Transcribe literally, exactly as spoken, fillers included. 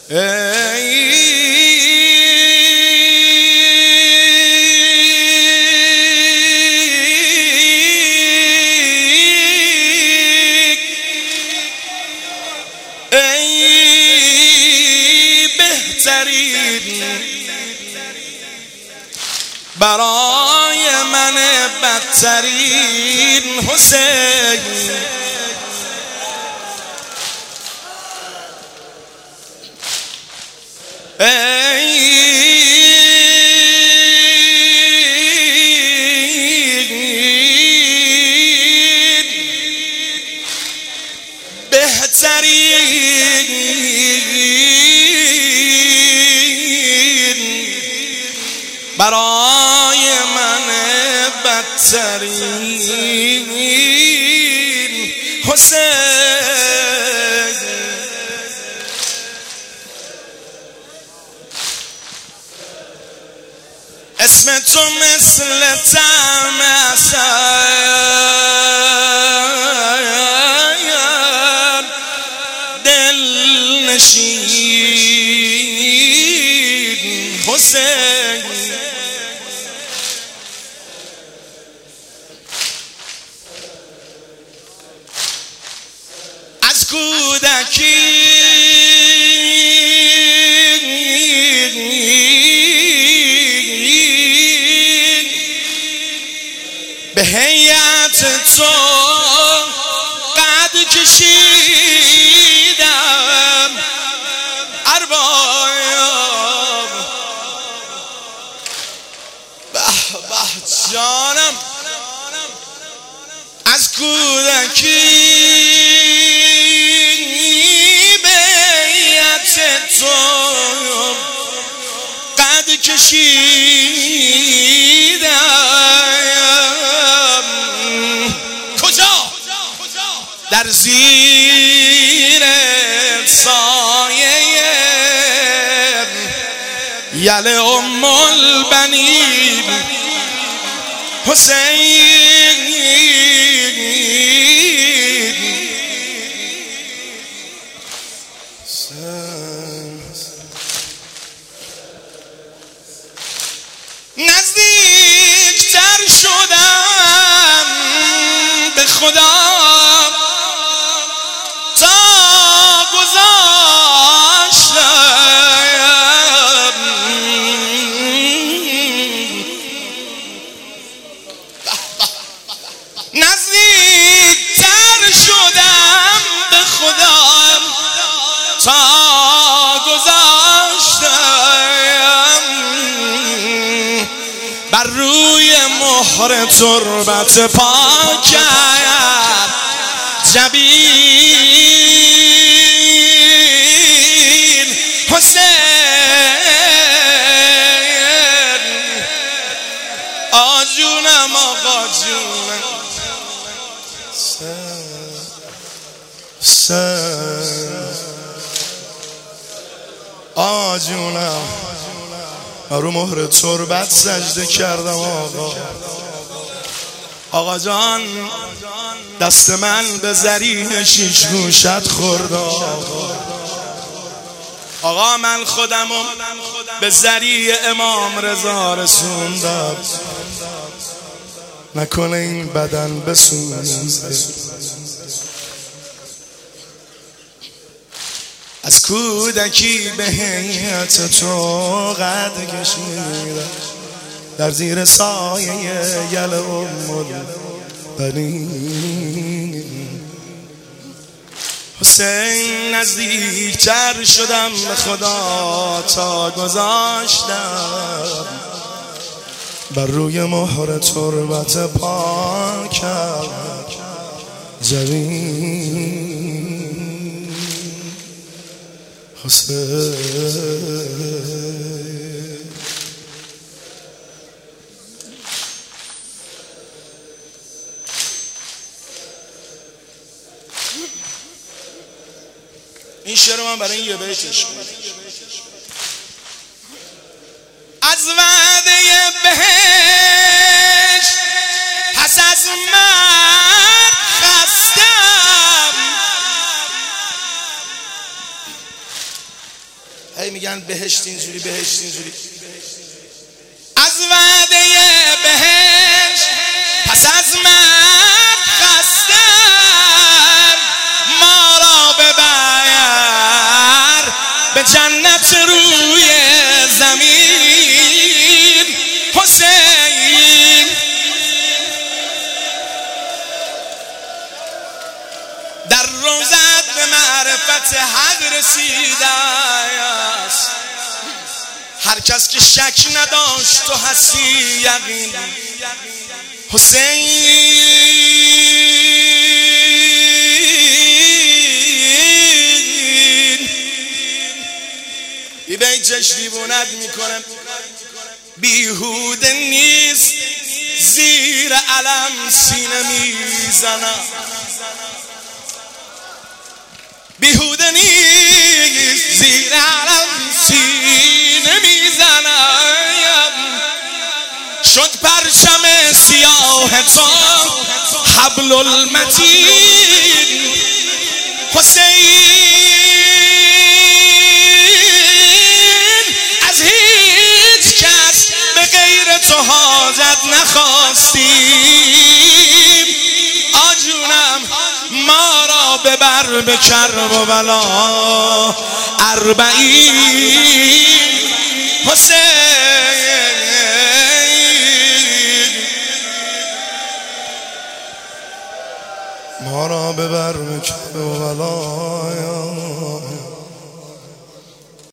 ای برای من بدترین حسین، ای بهترین برای من بدترین حسین، اسم تو مثل طعم عسل دل نشین حسین، از کودکی به هیئت تو قد کشیدم ارباب، به به جانم، از کودکی قد کشیدم، کجا؟ در زیر سایه یل ام البنین حسین، نزدیکتر شدم به خدا تا گذاشتم نزدیکتر شدم به خدا تا گذاشتم بر روی مهر تربت پاک کرد جبین حسین، آجونم آقا جونم حسین، آجونم رو مهر تربت سجده کردم آقا. آقا جان دست من به زریح شیش گوشت خورد آقا. آقا من خودمو به زریح امام رضا رسوندم، نکنه این بدن بسوزه. از کودکی به هیئت تو قد کشیدم در زیر سایه یل ام البنین حسین، نزدیکتر شدم به خدا تا گذاشتم بر روی مهر تربت پاکم جبین حسین. این شعر من برای این یه بیتش بود. از وعده بهشت پس از مرگ خستم، هی میگن بهشت اینجوری بهشت اینجوری. از وعده بهشت پس از مرگ خستم، ما را ببر به جنت روی زمین. حسین در روزت به معرفت حق رسیده است، هر کس که شک نداشت تو هستی یقین. حسین بی بیت جشن دیوونت میکنم، بیهوده نیست زیر علم سینه میزنم، بیهوده نیست زیر علم سینه میزنم. شد پرچم سیاه تو حبل المتین. حسین از هیچ کس به غیر تو حاجت نخواستیم. آجونم ما را ببر به کربلا اربعین. حسین ما را ببر به کربلا